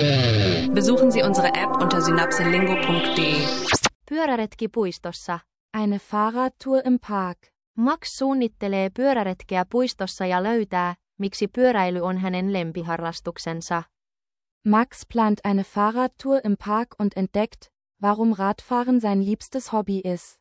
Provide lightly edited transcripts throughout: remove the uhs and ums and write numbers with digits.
Besuchen Sie unsere App unter synapselingo.de. Pyöräretki puistossa. Eine Fahrradtour im Park. Max suunnittelee pyöräretkeä puistossa ja löytää, miksi pyöräily on hänen lempiharrastuksensa. Max plant eine Fahrradtour im Park und entdeckt, warum Radfahren sein liebstes Hobby ist.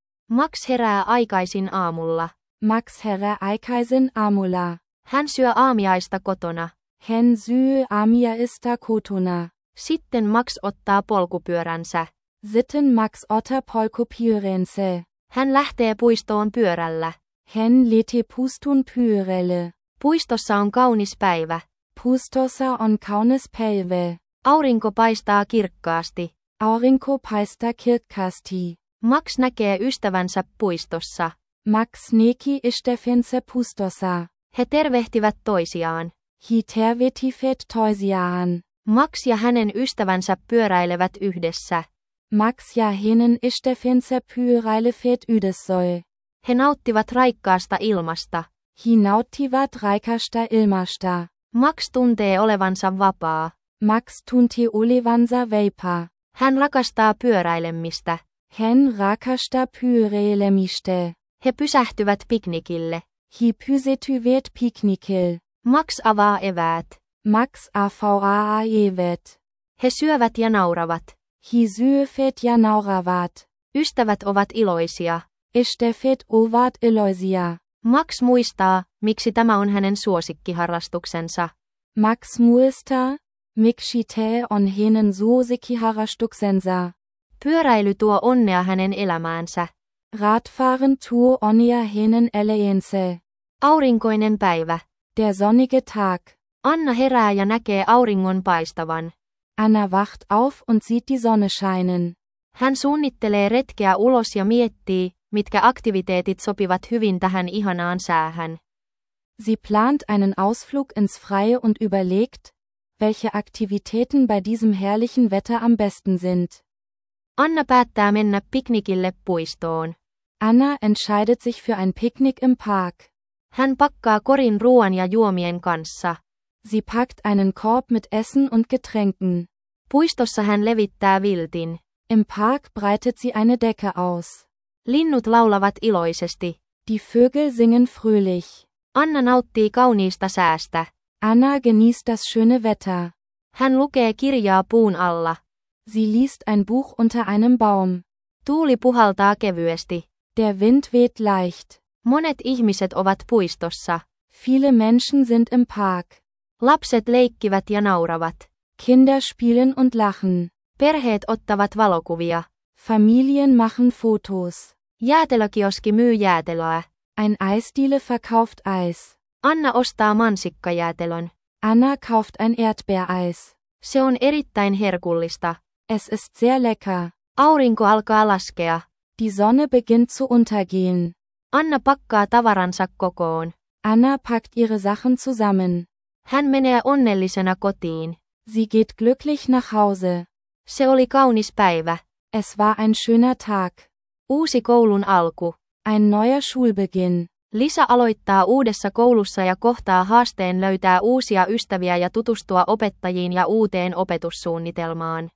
Max herää aikaisin aamulla. Max herää aikaisin aamulla. Hän syö aamiaista kotona. Hän syö aamiaista kotona. Sitten Max ottaa polkupyöränsä. Sitten Max ottaa polkupyöränsä. Hän lähtee puistoon pyörällä. Hän lähtee puistoon pyörällä. Puistossa on kaunis päivä. Puistossa on kaunis päivä. Aurinko paistaa kirkkaasti. Aurinko paistaa kirkkaasti. Max näkee ystävänsä puistossa. Max näkee ystävänsä puistossa. He tervehtivät toisiaan. He tervehtivät toisiaan. Max ja hänen ystävänsä pyöräilevät yhdessä. Max ja hänen ystävänsä pyöräilevät yhdessä. He nauttivat raikkaasta ilmasta. He nauttivat raikkaasta ilmasta. Max tuntee olevansa vapaa. Max tuntee olevansa vapaa. Hän rakastaa pyöräilemistä. Hän rakastaa pyöräilemistä. He pysähtyvät piknikille. He pysähtyvät piknikille. Max avaa eväät. Max avaa eväät. He syövät ja nauravat. He syövät ja nauravat. Ystävät ovat iloisia. Ystävät ovat iloisia. Max muistaa, miksi tämä on hänen suosikkiharrastuksensa. Max muistaa, miksi tämä on hänen suosikkiharrastuksensa. Pyöräily tuo onnea hänen elämäänsä. Radfahren tuo onnea hänen elämäänsä. Aurinkoinen päivä. Der sonnige Tag. Anna herää ja näkee auringon paistavan. Anna wacht auf und sieht die Sonne scheinen. Hän suunnittelee retkeä ulos ja miettii, mitkä aktiviteetit sopivat hyvin tähän ihanaan säähän. Sie plant einen Ausflug ins Freie und überlegt, welche Aktivitäten bei diesem herrlichen Wetter am besten sind. Anna päättää mennä piknikille puistoon. Anna entscheidet sich für ein Picknick im Park. Hän pakkaa korin ruoan ja juomien kanssa. Sie packt einen Korb mit Essen und Getränken. Puistossa hän levittää viltin. Im Park breitet sie eine Decke aus. Linnut laulavat iloisesti. Die Vögel singen fröhlich. Anna nauttii kauniista säästä. Anna genießt das schöne Wetter. Hän lukee kirjaa puun alla. Sie liest ein Buch unter einem Baum. Tuuli puhaltaa kevyesti. Der Wind weht leicht. Monet ihmiset ovat puistossa. Viele Menschen sind im Park. Lapset leikkivät ja nauravat. Kinder spielen und lachen. Perheet ottavat valokuvia. Familien machen Fotos. Jäätelökioski myy jäätelöä. Ein Eisdiele verkauft Eis. Anna ostaa mansikkajäätelön. Anna kauft ein Erdbeereis. Se on erittäin herkullista. Es ist sehr lecker. Aurinko alkaa laskea. Die Sonne beginnt zu untergehen. Anna pakkaa tavaransa kokoon. Anna packt ihre Sachen zusammen. Hän menee onnellisena kotiin. Sie geht glücklich nach Hause. Se oli kaunis päivä. Es war ein schöner Tag. Uusi koulun alku. Ein neuer Schulbeginn. Lisa aloittaa uudessa koulussa ja kohtaa haasteen löytää uusia ystäviä ja tutustua opettajiin ja uuteen opetussuunnitelmaan.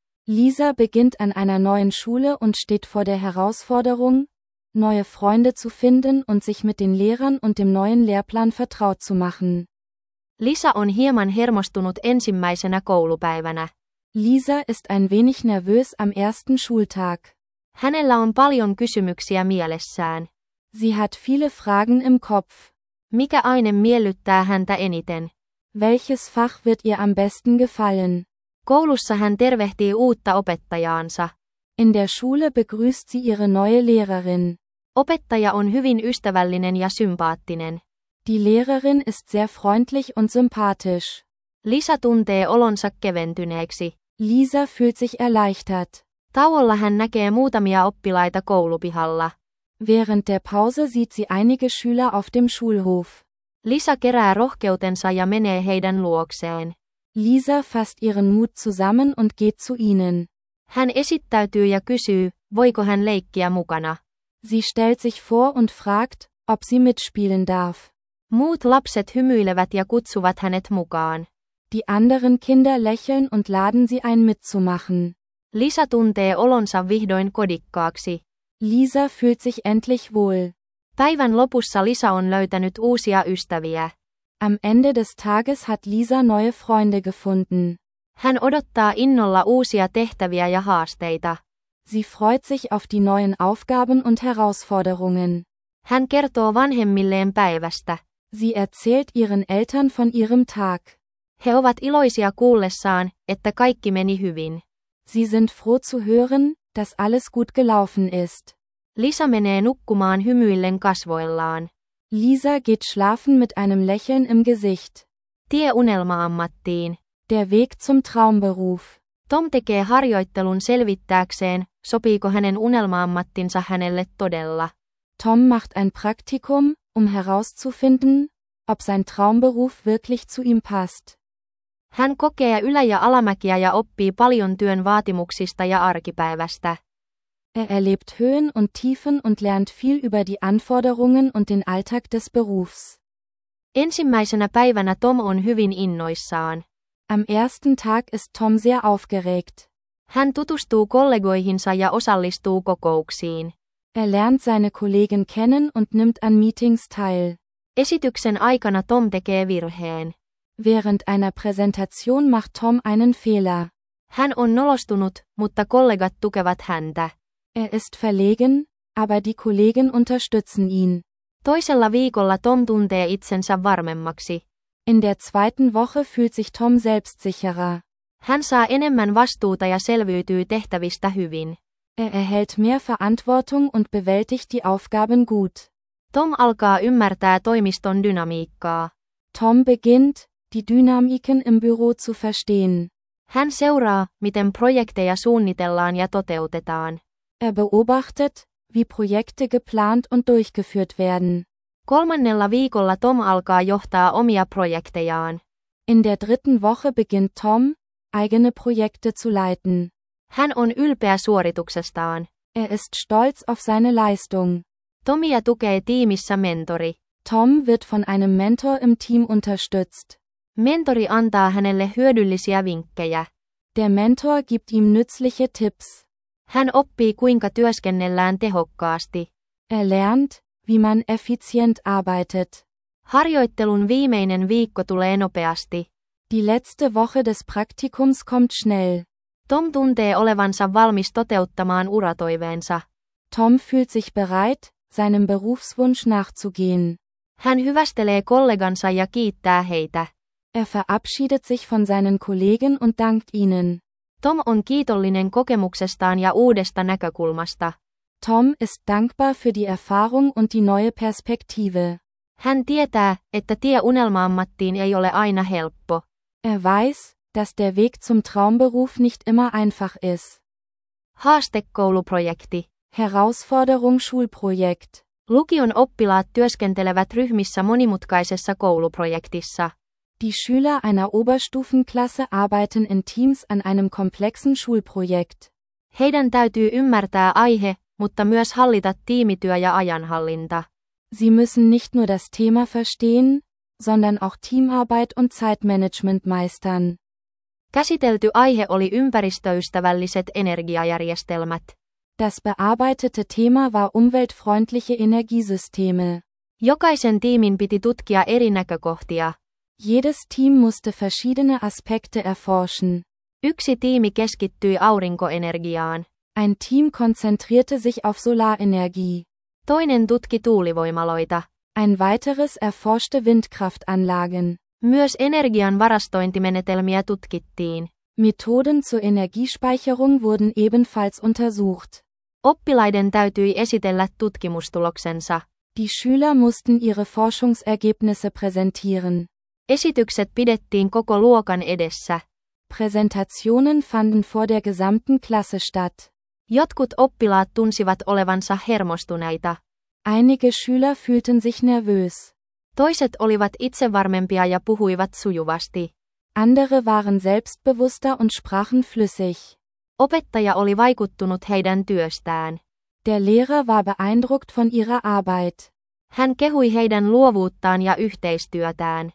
Lisa beginnt an einer neuen Schule und steht vor der Herausforderung, neue Freunde zu finden und sich mit den Lehrern und dem neuen Lehrplan vertraut zu machen. Lisa on hieman hermostunut ensimmäisenä koulupäivänä. Lisa ist ein wenig nervös am ersten Schultag. Hänellä on paljon kysymyksiä mielessään. Sie hat viele Fragen im Kopf. Mikä aine miellyttää häntä eniten? Welches Fach wird ihr am besten gefallen? Koulussa hän tervehtii uutta opettajaansa. In der Schule begrüßt sie ihre neue Lehrerin. Opettaja on hyvin ystävällinen ja sympaattinen. Die Lehrerin ist sehr freundlich und sympathisch. Lisa tuntee olonsa keventyneeksi. Lisa fühlt sich erleichtert. Tauolla hän näkee muutamia oppilaita koulupihalla. Während der Pause sieht sie einige Schüler auf dem Schulhof. Lisa kerää rohkeutensa ja menee heidän luokseen. Lisa fasst ihren Mut zusammen und geht zu ihnen. Hän esittäytyy ja kysyy, voiko hän leikkiä mukana. Sie stellt sich vor und fragt, ob sie mitspielen darf. Muut lapset hymyilevät ja kutsuvat hänet mukaan. Die anderen Kinder lächeln und laden sie ein mitzumachen. Lisa tuntee olonsa vihdoin kodikkaaksi. Lisa fühlt sich endlich wohl. Päivän lopussa Lisa on löytänyt uusia ystäviä. Am Ende des Tages hat Lisa neue Freunde gefunden. Hän odottaa innolla uusia tehtäviä ja haasteita. Sie freut sich auf die neuen Aufgaben und Herausforderungen. Hän kertoo vanhemmilleen päivästä. Sie erzählt ihren Eltern von ihrem Tag. He ovat iloisia kuullessaan, että kaikki meni hyvin. Sie sind froh zu hören, dass alles gut gelaufen ist. Lisa menee nukkumaan hymyillen kasvoillaan. Lisa geht schlafen mit einem Lächeln im Gesicht. Tie unelma-ammattiin. Der Weg zum Traumberuf. Tom tekee harjoittelun selvittääkseen, sopiiko hänen unelma-ammattinsa hänelle todella. Tom macht ein Praktikum, herauszufinden, ob sein Traumberuf wirklich zu ihm passt. Hän kokee ylä- ja alamäkiä ja oppii paljon työn vaatimuksista ja arkipäivästä. Erlebt Höhen und Tiefen und lernt viel über die Anforderungen und den Alltag des Berufs. Ensimmäisenä päivänä Tom on hyvin innoissaan. Am ersten Tag ist Tom sehr aufgeregt. Hän tutustuu kollegoihinsa ja osallistuu kokouksiin. Lernt seine Kollegen kennen und nimmt an Meetings teil. Esityksen aikana Tom tekee virheen. Während einer Präsentation macht Tom einen Fehler. Hän on nolostunut, mutta kollegat tukevat häntä. Ist verlegen, aber die Kollegen unterstützen ihn. Toisella viikolla Tom tuntee itsensä varmemmaksi. In der zweiten Woche fühlt sich Tom selbstsicherer. Hän saa enemmän vastuuta ja selviytyy tehtävistä hyvin. Erhält mehr Verantwortung und bewältigt die Aufgaben gut. Tom alkaa ymmärtää toimiston dynamiikkaa. Tom beginnt, die Dynamiken im Büro zu verstehen. Hän seuraa, miten projekteja suunnitellaan ja toteutetaan. Beobachtet, wie Projekte geplant und durchgeführt werden. Kolmannella viikolla Tom alkaa johtaa omia projektejaan. In der dritten Woche beginnt Tom, eigene Projekte zu leiten. Hän on ylpeä suorituksestaan. Ist stolz auf seine Leistung. Tomia tukee tiimissä mentori. Tom wird von einem Mentor im Team unterstützt. Mentori antaa hänelle hyödyllisiä vinkkejä. Der Mentor gibt ihm nützliche Tipps. Hän oppii kuinka työskennellään tehokkaasti. Lernt, wie man effizient arbeitet. Harjoittelun viimeinen viikko tulee nopeasti. Die letzte Woche des Praktikums kommt schnell. Tom tuntee olevansa valmis toteuttamaan uratoiveensa. Tom fühlt sich bereit, seinem Berufswunsch nachzugehen. Hän hyvästelee kollegansa ja kiittää heitä. Verabschiedet sich von seinen Kollegen und dankt ihnen. Tom on kiitollinen kokemuksestaan ja uudesta näkökulmasta. Tom ist dankbar für die Erfahrung und die neue Perspektive. Hän tietää, että tie unelma-ammattiin ei ole aina helppo. Weiß, dass der Weg zum Traumberuf nicht immer einfach ist. Haastekouluprojekti. Herausforderung Schulprojekt. Lukion oppilaat työskentelevät ryhmissä monimutkaisessa kouluprojektissa. Die Schüler einer Oberstufenklasse arbeiten in Teams an einem komplexen Schulprojekt. Heidän täytyy ymmärtää aihe, mutta myös hallita tiimityö ja ajanhallinta. Sie müssen nicht nur das Thema verstehen, sondern auch Teamarbeit und Zeitmanagement meistern. Käsitelty aihe oli ympäristöystävälliset energiajärjestelmät. Das bearbeitete Thema war umweltfreundliche Energiesysteme. Jokaisen tiimin piti tutkia eri näkökohtia. Jedes Team musste verschiedene Aspekte erforschen. Yksi tiimi keskittyi aurinkoenergiaan. Ein Team konzentrierte sich auf Solarenergie. Toinen tutki tuulivoimaloita. Ein weiteres erforschte Windkraftanlagen. Myös energian varastointimenetelmiä tutkittiin. Methoden zur Energiespeicherung wurden ebenfalls untersucht. Oppilaiden täytyi esitellä tutkimustuloksensa. Die Schüler mussten ihre Forschungsergebnisse präsentieren. Esitykset pidettiin koko luokan edessä. Präsentationen fanden vor der gesamten Klasse statt. Jotkut oppilaat tunsivat olevansa hermostuneita. Einige Schüler fühlten sich nervös. Toiset olivat itsevarmempia ja puhuivat sujuvasti. Andere waren selbstbewusster und sprachen flüssig. Opettaja oli vaikuttunut heidän työstään. Der Lehrer war beeindruckt von ihrer Arbeit. Hän kehui heidän luovuuttaan ja yhteistyötään.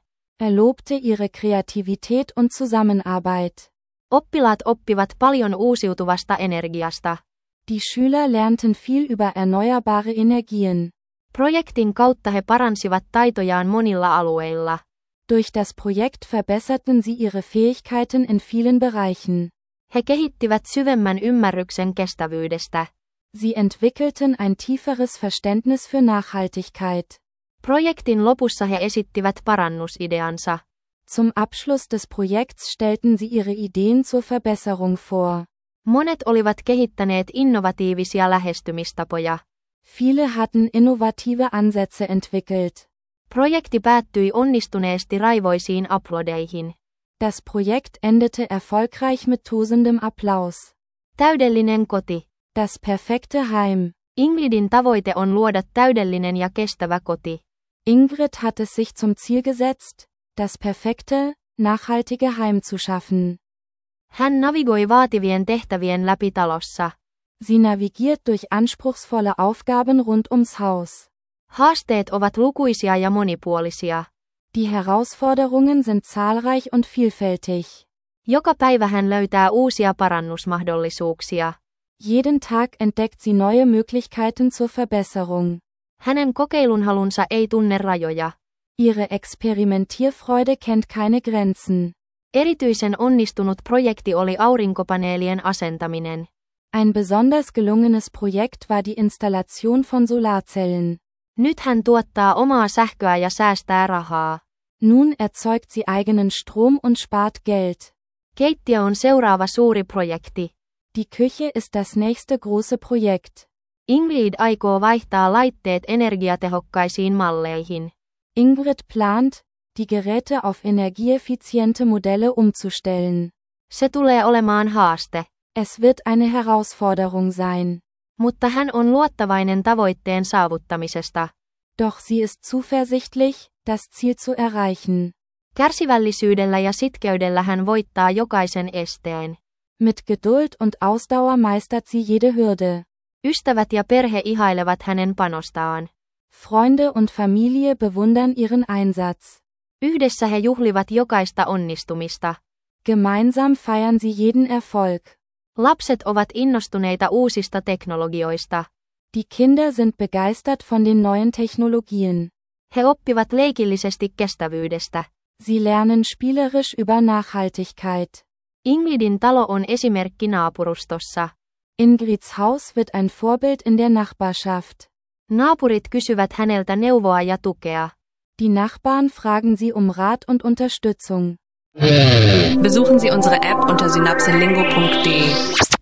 lobte ihre Kreativität und Zusammenarbeit. Oppilaat oppivat paljon uusiutuvasta energiasta. Die Schüler lernten viel über erneuerbare Energien. Projektin kautta he paransivat taitojaan monilla alueilla. Durch das Projekt verbesserten sie ihre Fähigkeiten in vielen Bereichen. He kehittivät syvemmän ymmärryksen kestävyydestä. Sie entwickelten ein tieferes Verständnis für Nachhaltigkeit. Projektin lopussa he esittivät parannusideansa. Zum Abschluss des Projekts stellten sie ihre Ideen zur Verbesserung vor. Monet olivat kehittäneet innovatiivisia lähestymistapoja. Viele hatten innovative Ansätze entwickelt. Projekti päättyi onnistuneesti raivoisiin aplodeihin. Das Projekt endete erfolgreich mit tosendem Applaus. Täydellinen koti. Das perfekte Heim. Ingridin tavoite on luoda täydellinen ja kestävä koti. Ingrid hat es sich zum Ziel gesetzt, das perfekte, nachhaltige Heim zu schaffen. Hän navigoi vaativien tehtävien läpi talossa. Sie navigiert durch anspruchsvolle Aufgaben rund ums Haus. Haasteet ovat lukuisia ja monipuolisia. Die Herausforderungen sind zahlreich und vielfältig. Joka päivä hän löytää uusia parannusmahdollisuuksia. Jeden Tag entdeckt sie neue Möglichkeiten zur Verbesserung. Hänen kokeilunhalunsa ei tunne rajoja. Ihre Experimentierfreude kennt keine Grenzen. Erityisen onnistunut projekti oli aurinkopaneelien asentaminen. Ein besonders gelungenes Projekt war die Installation von Solarzellen. Nyt hän tuottaa omaa sähköä ja säästää rahaa. Nun erzeugt sie eigenen Strom und spart Geld. Keittiö on seuraava suuri projekti. Die Küche ist das nächste große Projekt. Ingrid aikoo vaihtaa laitteet energiatehokkaisiin malleihin. Ingrid plant, die Geräte auf energieeffiziente Modelle umzustellen. Se tulee olemaan haaste. Es wird eine Herausforderung sein. Mutta hän on luottavainen tavoitteen saavuttamisesta. Doch sie ist zuversichtlich, das Ziel zu erreichen. Kärsivällisyydellä ja sitkeydellä hän voittaa jokaisen esteen. Mit Geduld und Ausdauer meistert sie jede Hürde. Ystävät ja perhe ihailevat hänen panostaan. Freunde und Familie bewundern ihren Einsatz. Yhdessä he juhlivat jokaista onnistumista. Gemeinsam feiern sie jeden Erfolg. Lapset ovat innostuneita uusista teknologioista. Die Kinder sind begeistert von den neuen Technologien. He oppivat leikillisesti kestävyydestä. Sie lernen spielerisch über Nachhaltigkeit. Ingridin talo on esimerkki naapurustossa. Ingrids Haus wird ein Vorbild in der Nachbarschaft. Naapurit kysyvät häneltä neuvoa ja tukea. Die Nachbarn fragen sie um Rat und Unterstützung. Besuchen Sie unsere App unter synapselingo.de.